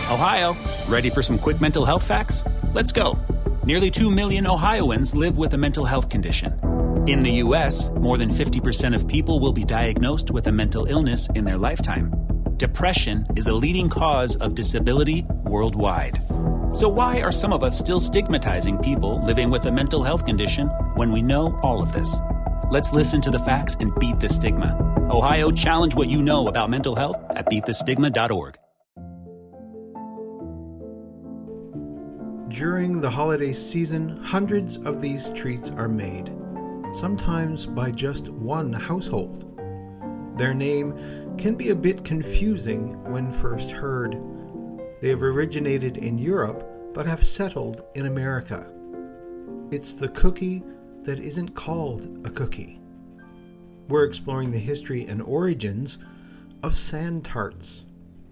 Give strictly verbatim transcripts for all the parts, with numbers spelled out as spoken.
Ohio, ready for some quick mental health facts? Let's go. Nearly two million Ohioans live with a mental health condition. In the U S, more than fifty percent of people will be diagnosed with a mental illness in their lifetime. Depression is a leading cause of disability worldwide. So why are some of us still stigmatizing people living with a mental health condition when we know all of this? Let's listen to the facts and beat the stigma. Ohio, challenge what you know about mental health at beat the stigma dot org. During the holiday season, hundreds of these treats are made, sometimes by just one household. Their name can be a bit confusing when first heard. They have originated in Europe, but have settled in America. It's the cookie that isn't called a cookie. We're exploring the history and origins of sand tarts.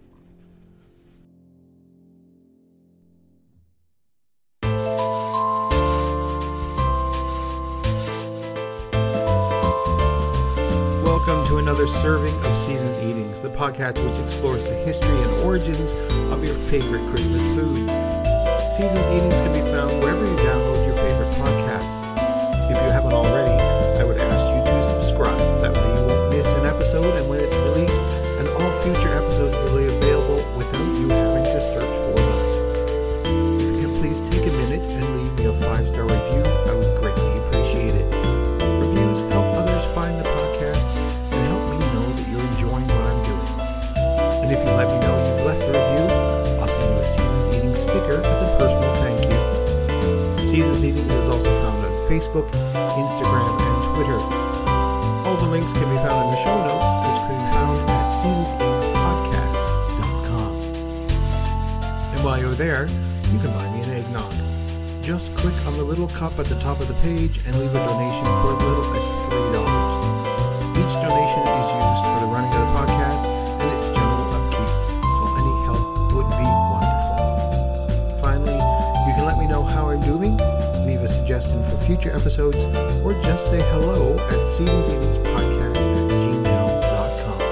Welcome to another serving of Seasons Eatings, the podcast which explores the history and origins of your favorite Christmas foods. Seasons Eatings can be found wherever you download your favorite podcasts. If you haven't already, I would ask you to subscribe. That way you won't miss an episode, and when it's released, and all future episodes will be available without you having to search for them. If you can please take a minute and leave me a five-star review, I would greatly appreciate it. Reviews help others find the podcast and help me know that you're enjoying what I'm doing. And if you let me know you've left a review, I'll send you a Seasons Eating sticker as a personal thank you. Seasons Eating is also found on Facebook, Instagram, and Twitter. All the links can be found in the show notes, which can be found at seasons eatings podcast dot com. And while you're there, you can buy me an eggnog. Just click on the little cup at the top of the page and leave a donation for as little as three dollars. Each donation is used for the running of the podcast and its general upkeep, so any help would be wonderful. Finally, you can let me know how I'm doing, leave a suggestion for future episodes, or just say hello at seasons eatings podcast at gmail dot com.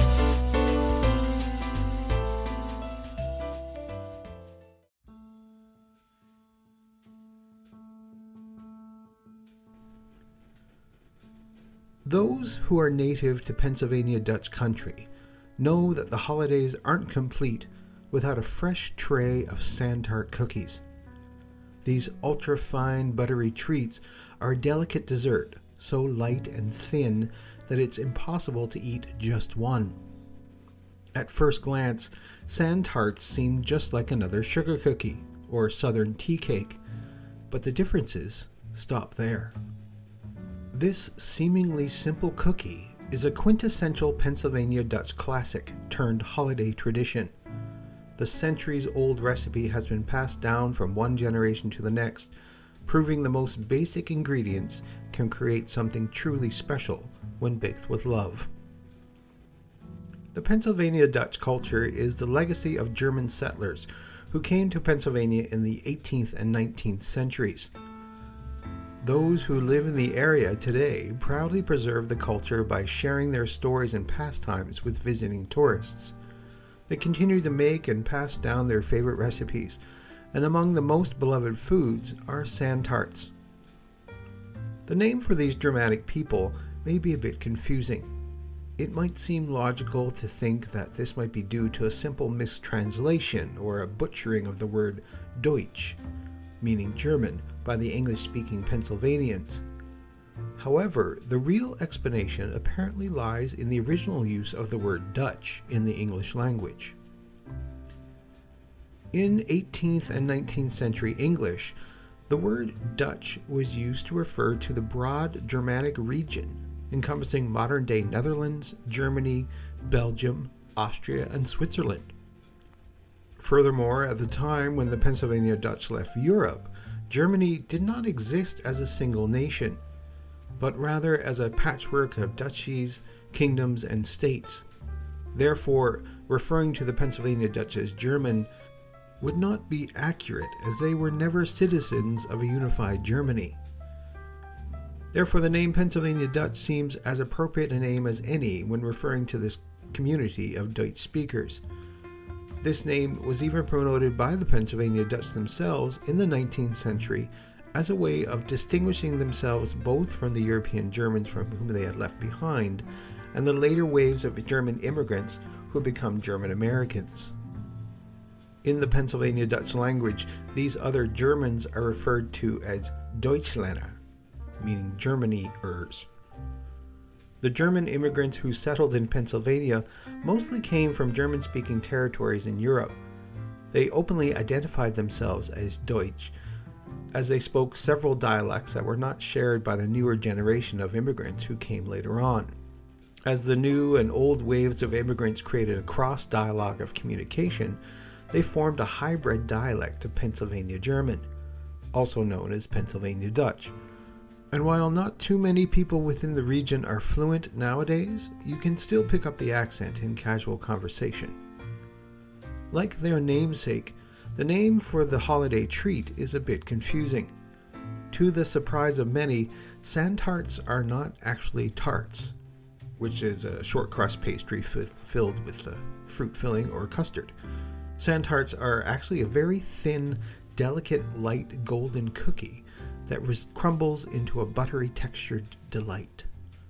Those who are native to Pennsylvania Dutch country know that the holidays aren't complete without a fresh tray of sand tart cookies. These ultra-fine buttery treats are a delicate dessert, so light and thin that it's impossible to eat just one. At first glance, sand tarts seem just like another sugar cookie or southern tea cake, but the differences stop there. This seemingly simple cookie is a quintessential Pennsylvania Dutch classic turned holiday tradition. The centuries-old recipe has been passed down from one generation to the next, proving the most basic ingredients can create something truly special when baked with love. The Pennsylvania Dutch culture is the legacy of German settlers who came to Pennsylvania in the eighteenth and nineteenth centuries. Those who live in the area today proudly preserve the culture by sharing their stories and pastimes with visiting tourists. They continue to make and pass down their favorite recipes, and among the most beloved foods are sand tarts. The name for these dramatic people may be a bit confusing. It might seem logical to think that this might be due to a simple mistranslation or a butchering of the word Deutsch, meaning German, by the English-speaking Pennsylvanians. However, the real explanation apparently lies in the original use of the word Dutch in the English language. In eighteenth and nineteenth century English, the word Dutch was used to refer to the broad Germanic region encompassing modern-day Netherlands, Germany, Belgium, Austria, and Switzerland. Furthermore, at the time when the Pennsylvania Dutch left Europe, Germany did not exist as a single nation, but rather as a patchwork of duchies, kingdoms, and states. Therefore, referring to the Pennsylvania Dutch as German would not be accurate, as they were never citizens of a unified Germany. Therefore, the name Pennsylvania Dutch seems as appropriate a name as any when referring to this community of Deutsch speakers. This name was even promoted by the Pennsylvania Dutch themselves in the nineteenth century as a way of distinguishing themselves both from the European Germans from whom they had left behind and the later waves of German immigrants who had become German Americans. In the Pennsylvania Dutch language, these other Germans are referred to as Deutschländer, meaning Germany-ers. The German immigrants who settled in Pennsylvania mostly came from German-speaking territories in Europe. They openly identified themselves as Deutsch, as they spoke several dialects that were not shared by the newer generation of immigrants who came later on. As the new and old waves of immigrants created a cross-dialogue of communication, they formed a hybrid dialect of Pennsylvania German, also known as Pennsylvania Dutch. And while not too many people within the region are fluent nowadays, you can still pick up the accent in casual conversation. Like their namesake, the name for the holiday treat is a bit confusing. To the surprise of many, sand tarts are not actually tarts, which is a short crust pastry f- filled with the fruit filling or custard. Sand tarts are actually a very thin, delicate, light golden cookie that res- crumbles into a buttery textured delight.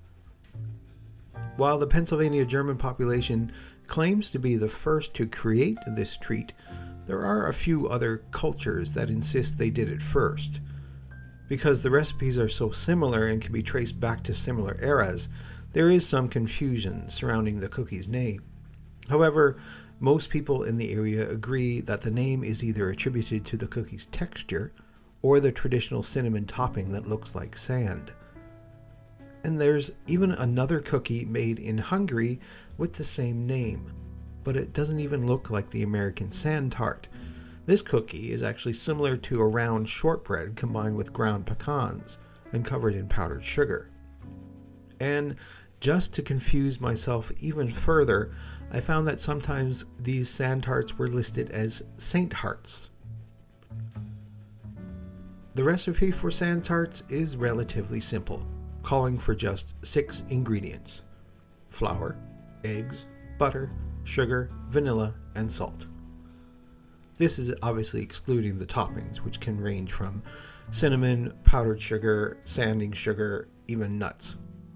While the Pennsylvania German population claims to be the first to create this treat, there are a few other cultures that insist they did it first. Because the recipes are so similar and can be traced back to similar eras, there is some confusion surrounding the cookie's name. However, most people in the area agree that the name is either attributed to the cookie's texture or the traditional cinnamon topping that looks like sand. And there's even another cookie made in Hungary with the same name, but it doesn't even look like the American sand tart. This cookie is actually similar to a round shortbread combined with ground pecans and covered in powdered sugar. And just to confuse myself even further, I found that sometimes these sand tarts were listed as Saint Hearts. The recipe for sand tarts is relatively simple, calling for just six ingredients: flour, eggs, butter, sugar, vanilla, and salt. This is obviously excluding the toppings, which can range from cinnamon, powdered sugar, sanding sugar, even nuts.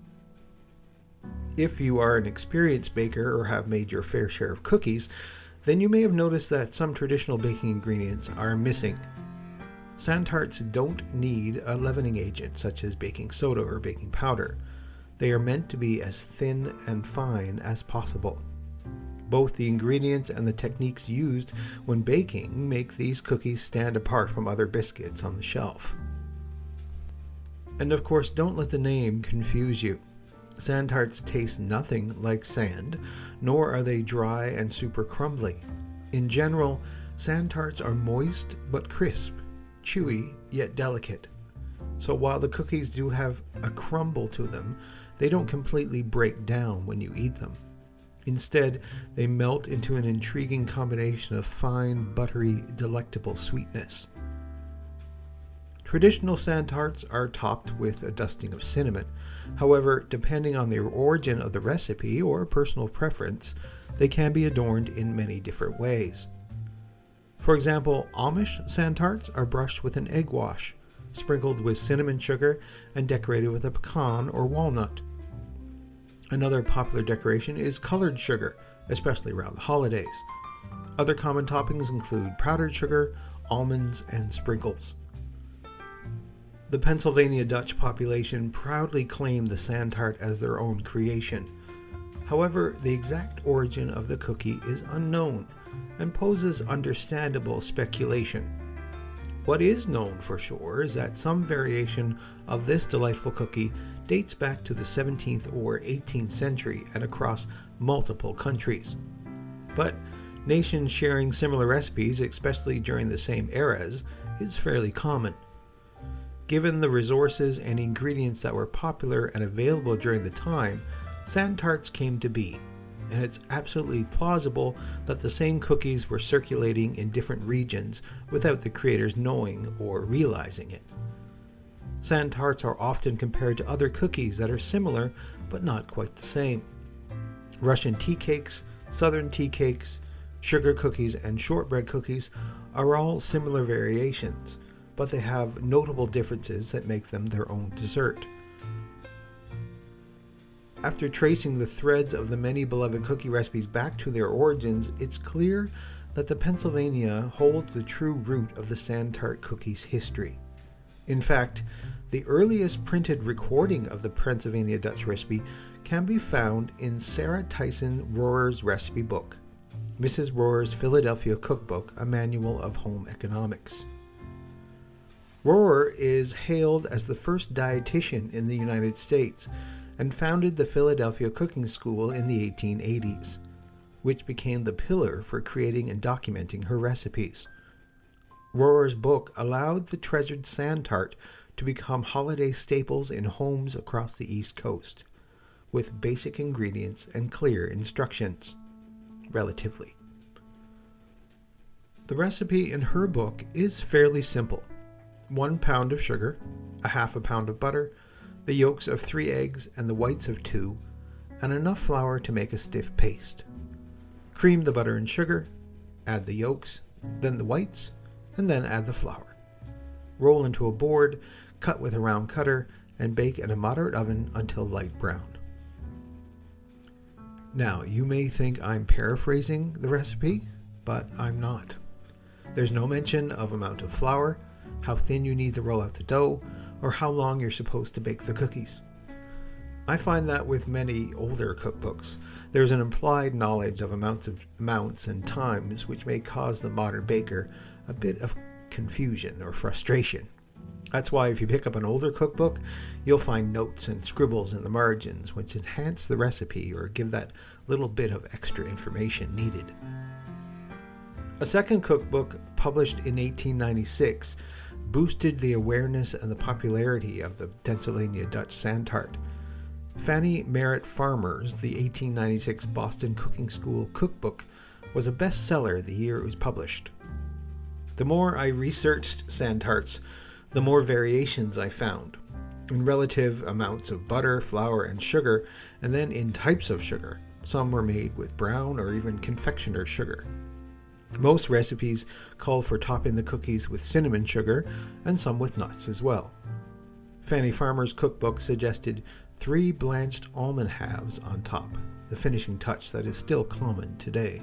If you are an experienced baker or have made your fair share of cookies, then you may have noticed that some traditional baking ingredients are missing. Sand tarts don't need a leavening agent such as baking soda or baking powder. They are meant to be as thin and fine as possible. Both the ingredients and the techniques used when baking make these cookies stand apart from other biscuits on the shelf. And of course, don't let the name confuse you. Sand tarts taste nothing like sand, nor are they dry and super crumbly. In general, sand tarts are moist but crisp, chewy yet delicate. So while the cookies do have a crumble to them, they don't completely break down when you eat them. Instead, they melt into an intriguing combination of fine, buttery, delectable sweetness. Traditional sand tarts are topped with a dusting of cinnamon. However, depending on the origin of the recipe or personal preference, they can be adorned in many different ways. For example, Amish sand tarts are brushed with an egg wash, sprinkled with cinnamon sugar, and decorated with a pecan or walnut. Another popular decoration is colored sugar, especially around the holidays. Other common toppings include powdered sugar, almonds, and sprinkles. The Pennsylvania Dutch population proudly claim the sand tart as their own creation. However, the exact origin of the cookie is unknown and poses understandable speculation. What is known for sure is that some variation of this delightful cookie dates back to the seventeenth or eighteenth century and across multiple countries. But nations sharing similar recipes, especially during the same eras, is fairly common. Given the resources and ingredients that were popular and available during the time, sand tarts came to be, and it's absolutely plausible that the same cookies were circulating in different regions without the creators knowing or realizing it. Sand tarts are often compared to other cookies that are similar but not quite the same. Russian tea cakes, southern tea cakes, Sugar cookies and shortbread cookies are all similar variations, but they have notable differences that make them their own dessert. After tracing the threads of the many beloved cookie recipes back to their origins, it's clear that the Pennsylvania holds the true root of the sand tart cookie's history. In fact, the earliest printed recording of the Pennsylvania Dutch recipe can be found in Sarah Tyson Rohrer's recipe book, Missus Rohrer's Philadelphia Cookbook, a manual of home economics. Rohrer is hailed as the first dietitian in the United States and founded the Philadelphia Cooking School in the eighteen eighties, which became the pillar for creating and documenting her recipes. Rohrer's book allowed the treasured sand tart to become holiday staples in homes across the East Coast, with basic ingredients and clear instructions, relatively. The recipe in her book is fairly simple. One pound of sugar, a half a pound of butter, the yolks of three eggs and the whites of two, and enough flour to make a stiff paste. Cream the butter and sugar, add the yolks, then the whites, and then add the flour. Roll into a board, cut with a round cutter, and bake in a moderate oven until light brown. Now, you may think I'm paraphrasing the recipe, but I'm not. There's no mention of amount of flour, how thin you need to roll out the dough, or how long you're supposed to bake the cookies. I find that with many older cookbooks, there's an implied knowledge of amounts of amounts and times which may cause the modern baker a bit of confusion or frustration. That's why if you pick up an older cookbook, you'll find notes and scribbles in the margins which enhance the recipe or give that little bit of extra information needed. A second cookbook, published in eighteen ninety-six, boosted the awareness and the popularity of the Pennsylvania Dutch sand tart. Fanny Merritt Farmer's The eighteen ninety-six Boston Cooking School Cookbook was a bestseller the year it was published. The more I researched sand tarts, the more variations I found, in relative amounts of butter, flour, and sugar, and then in types of sugar. Some were made with brown or even confectioner sugar. Most recipes call for topping the cookies with cinnamon sugar, and some with nuts as well. Fanny Farmer's cookbook suggested three blanched almond halves on top, the finishing touch that is still common today.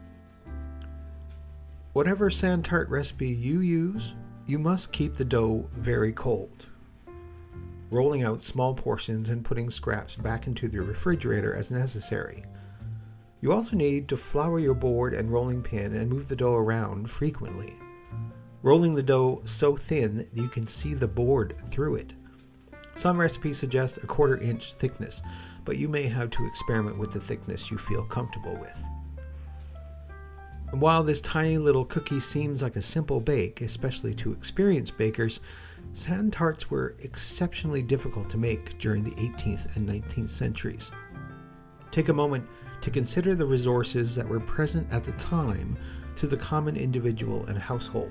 Whatever sand tart recipe you use, you must keep the dough very cold, rolling out small portions and putting scraps back into the refrigerator as necessary. You also need to flour your board and rolling pin and move the dough around frequently, rolling the dough so thin that you can see the board through it. Some recipes suggest a quarter inch thickness, but you may have to experiment with the thickness you feel comfortable with. And while this tiny little cookie seems like a simple bake, especially to experienced bakers, sand tarts were exceptionally difficult to make during the eighteenth and nineteenth centuries. Take a moment to consider the resources that were present at the time to the common individual and household.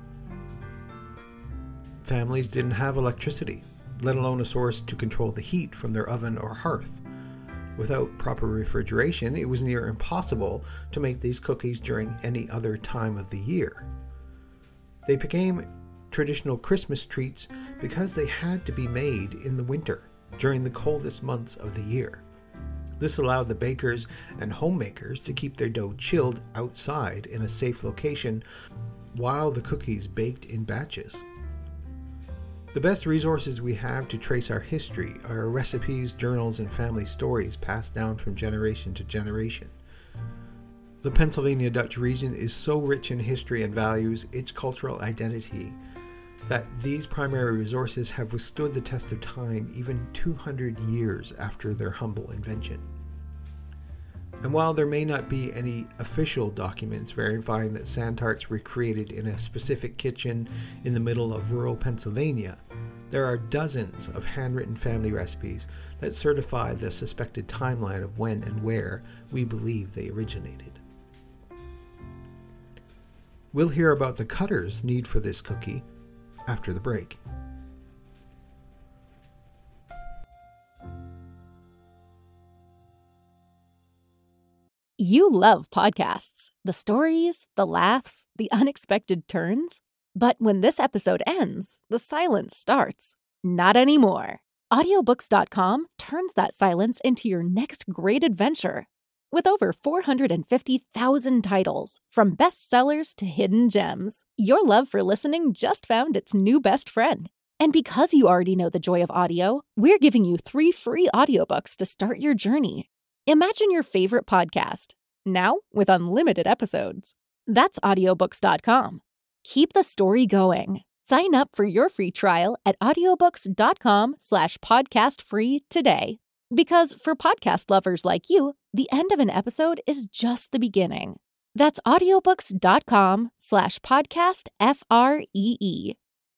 Families didn't have electricity, let alone a source to control the heat from their oven or hearth. Without proper refrigeration, it was near impossible to make these cookies during any other time of the year. They became traditional Christmas treats because they had to be made in the winter, during the coldest months of the year. This allowed the bakers and homemakers to keep their dough chilled outside in a safe location while the cookies baked in batches. The best resources we have to trace our history are recipes, journals, and family stories passed down from generation to generation. The Pennsylvania Dutch region is so rich in history and values its cultural identity that these primary resources have withstood the test of time even two hundred years after their humble invention. And while there may not be any official documents verifying that sand tarts were created in a specific kitchen in the middle of rural Pennsylvania, there are dozens of handwritten family recipes that certify the suspected timeline of when and where we believe they originated. We'll hear about the cutter's need for this cookie after the break. You love podcasts, the stories, the laughs, the unexpected turns. But when this episode ends, the silence starts. Not anymore. Audiobooks dot com turns that silence into your next great adventure. With over four hundred fifty thousand titles, from bestsellers to hidden gems, your love for listening just found its new best friend. And because you already know the joy of audio, we're giving you three free audiobooks to start your journey. Imagine your favorite podcast, now with unlimited episodes. That's audiobooks dot com. Keep the story going. Sign up for your free trial at audiobooks dot com slash podcast free today. Because for podcast lovers like you, the end of an episode is just the beginning. That's audiobooks dot com slash podcast F R E E.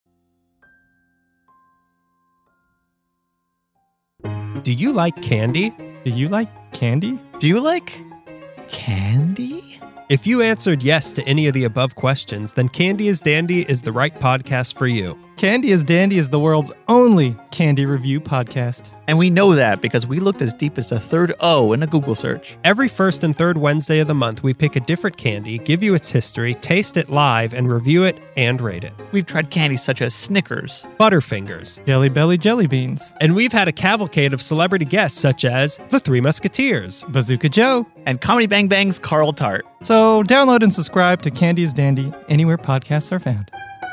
Do you like candy? Do you like candy? Do you like candy? If you answered yes to any of the above questions, then Candy is Dandy is the right podcast for you. Candy is Dandy is the world's only candy review podcast. And we know that because we looked as deep as the third O in a Google search. Every first and third Wednesday of the month, we pick a different candy, give you its history, taste it live, and review it and rate it. We've tried candies such as Snickers, Butterfingers, Jelly Belly Jelly Beans, and we've had a cavalcade of celebrity guests such as the Three Musketeers, Bazooka Joe, and Comedy Bang Bang's Carl Tart. So download and subscribe to Candy is Dandy anywhere podcasts are found.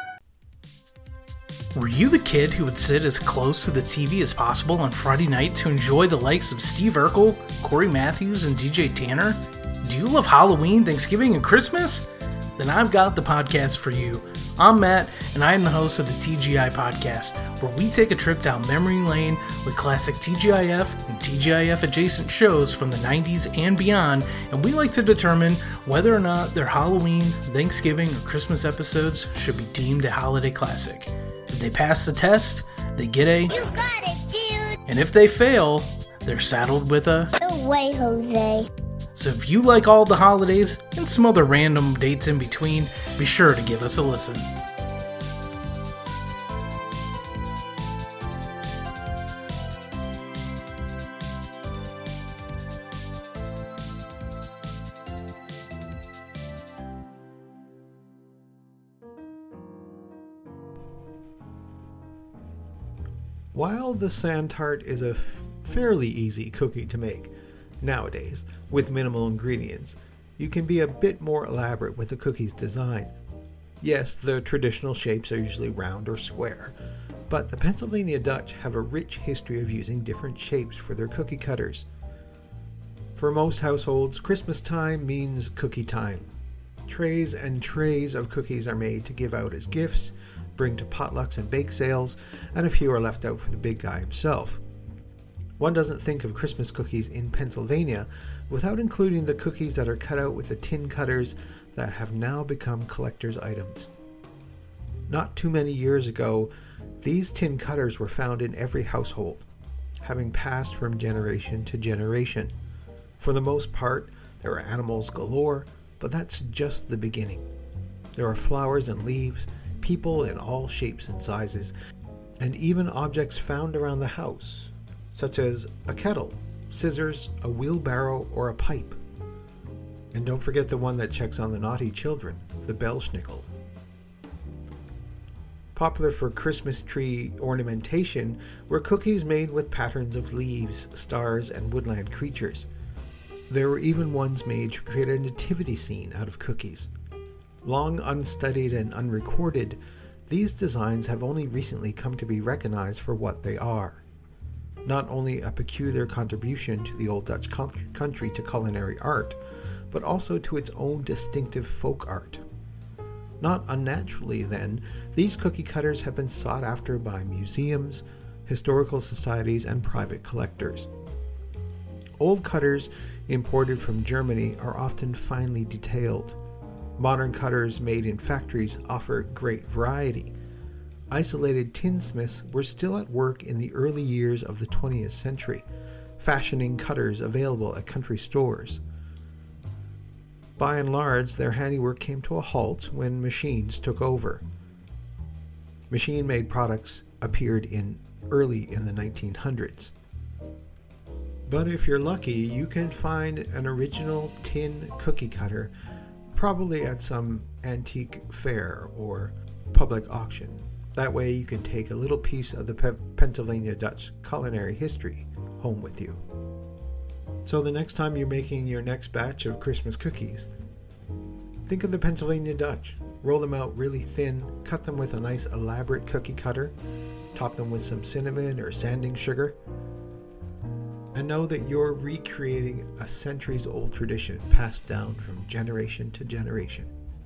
Were you the kid who would sit as close to the T V as possible on Friday night to enjoy the likes of Steve Urkel, Corey Matthews, and D J Tanner? Do you love Halloween, Thanksgiving, and Christmas? Then I've got the podcast for you. I'm Matt, and I am the host of the T G I Podcast, where we take a trip down memory lane with classic T G I F and T G I F adjacent shows from the nineties and beyond, and we like to determine whether or not their Halloween, Thanksgiving, or Christmas episodes should be deemed a holiday classic. If they pass the test, they get a... You got it, dude! And if they fail, they're saddled with a... No way, Jose. So if you like all the holidays and some other random dates in between, be sure to give us a listen. While the sand tart is a f- fairly easy cookie to make nowadays with minimal ingredients, you can be a bit more elaborate with the cookie's design. Yes, the traditional shapes are usually round or square, but the Pennsylvania Dutch have a rich history of using different shapes for their cookie cutters. For most households, Christmas time means cookie time. Trays and trays of cookies are made to give out as gifts, bring to potlucks and bake sales, and a few are left out for the big guy himself. One doesn't think of Christmas cookies in Pennsylvania without including the cookies that are cut out with the tin cutters that have now become collector's items. Not too many years ago, these tin cutters were found in every household, having passed from generation to generation. For the most part, there are animals galore, but that's just the beginning. There are flowers and leaves, people in all shapes and sizes, and even objects found around the house, such as a kettle, scissors, a wheelbarrow, or a pipe. And don't forget the one that checks on the naughty children, the Bellschnickel. Popular for Christmas tree ornamentation were cookies made with patterns of leaves, stars, and woodland creatures. There were even ones made to create a nativity scene out of cookies. Long unstudied and unrecorded, these designs have only recently come to be recognized for what they are. Not only a peculiar contribution to the Old Dutch country to culinary art, but also to its own distinctive folk art. Not unnaturally, then, these cookie cutters have been sought after by museums, historical societies, and private collectors. Old cutters imported from Germany are often finely detailed. Modern cutters made in factories offer great variety. Isolated tinsmiths were still at work in the early years of the twentieth century, fashioning cutters available at country stores. By and large, their handiwork came to a halt when machines took over. Machine-made products appeared in early in the nineteen hundreds. But if you're lucky, you can find an original tin cookie cutter, probably at some antique fair or public auction. That way you can take a little piece of the Pe- Pennsylvania Dutch culinary history home with you. So the next time you're making your next batch of Christmas cookies, think of the Pennsylvania Dutch. Roll them out really thin, cut them with a nice elaborate cookie cutter, top them with some cinnamon or sanding sugar, and know that you're recreating a centuries-old tradition passed down from generation to generation.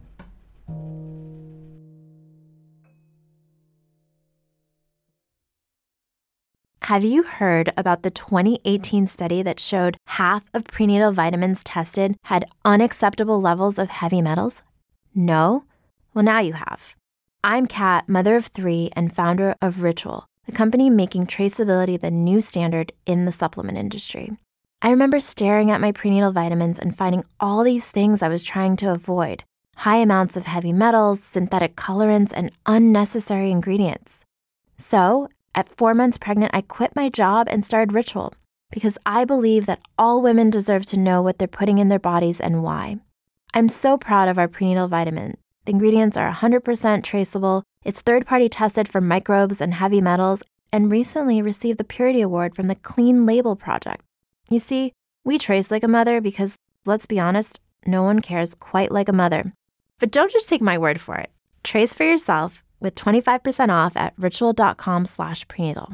Have you heard about the twenty eighteen study that showed half of prenatal vitamins tested had unacceptable levels of heavy metals? No? Well, now you have. I'm Kat, mother of three and founder of Ritual, the company making traceability the new standard in the supplement industry. I remember staring at my prenatal vitamins and finding all these things I was trying to avoid: high amounts of heavy metals, synthetic colorants, and unnecessary ingredients. So, at four months pregnant, I quit my job and started Ritual because I believe that all women deserve to know what they're putting in their bodies and why. I'm so proud of our prenatal vitamin. The ingredients are one hundred percent traceable, it's third-party tested for microbes and heavy metals, and recently received the Purity Award from the Clean Label Project. You see, we trace like a mother because, let's be honest, no one cares quite like a mother. But don't just take my word for it. Trace for yourself with twenty-five percent off at ritual.com slash prenatal.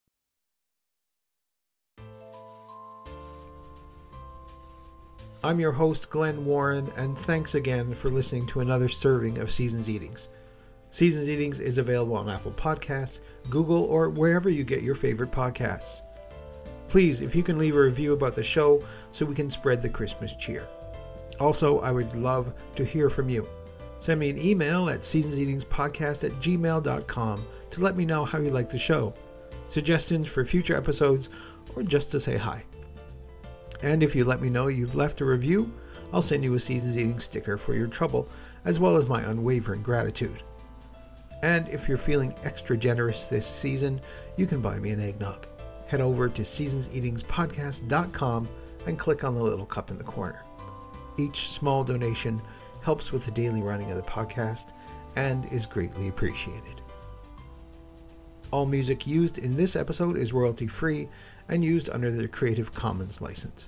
I'm your host, Glenn Warren, and thanks again for listening to another serving of Seasons Eatings. Seasons Eatings is available on Apple Podcasts, Google, or wherever you get your favorite podcasts. Please, if you can leave a review about the show so we can spread the Christmas cheer. Also, I would love to hear from you. Send me an email at seasonseatingspodcast at gmail dot com to let me know how you like the show, suggestions for future episodes, or just to say hi. And if you let me know you've left a review, I'll send you a Seasons Eating sticker for your trouble, as well as my unwavering gratitude. And if you're feeling extra generous this season, you can buy me an eggnog. Head over to seasons eatings podcast dot com and click on the little cup in the corner. Each small donation helps with the daily running of the podcast and is greatly appreciated. All music used in this episode is royalty-free and used under the Creative Commons license.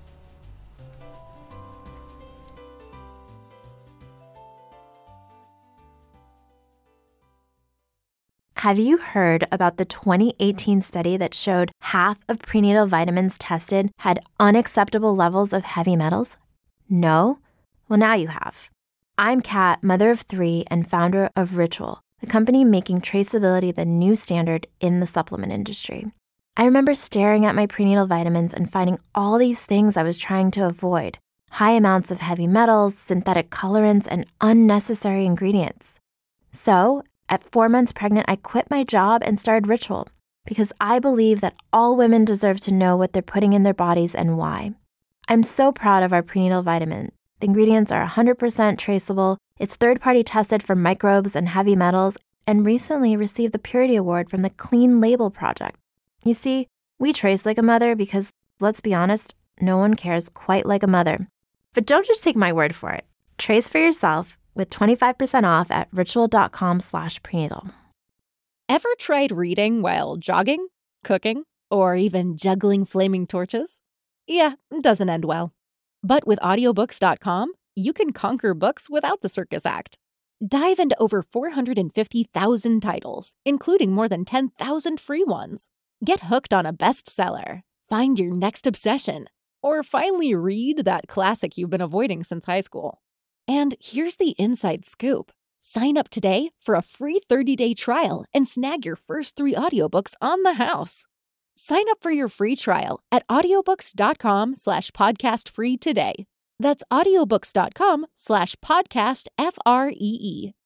Have you heard about the twenty eighteen study that showed half of prenatal vitamins tested had unacceptable levels of heavy metals? No? Well, now you have. I'm Kat, mother of three and founder of Ritual, the company making traceability the new standard in the supplement industry. I remember staring at my prenatal vitamins and finding all these things I was trying to avoid: high amounts of heavy metals, synthetic colorants, and unnecessary ingredients. So, at four months pregnant, I quit my job and started Ritual because I believe that all women deserve to know what they're putting in their bodies and why. I'm so proud of our prenatal vitamin. The ingredients are one hundred percent traceable, it's third-party tested for microbes and heavy metals, and recently received the Purity Award from the Clean Label Project. You see, we trace like a mother because, let's be honest, no one cares quite like a mother. But don't just take my word for it. Trace for yourself with twenty-five percent off at ritual.com slash prenatal. Ever tried reading while jogging, cooking, or even juggling flaming torches? Yeah, it doesn't end well. But with audiobooks dot com, you can conquer books without the circus act. Dive into over four hundred fifty thousand titles, including more than ten thousand free ones. Get hooked on a bestseller, find your next obsession, or finally read that classic you've been avoiding since high school. And here's the inside scoop. Sign up today for a free thirty-day trial and snag your first three audiobooks on the house. Sign up for your free trial at audiobooks.com slash podcast free today. That's audiobooks.com slash podcast F R E E.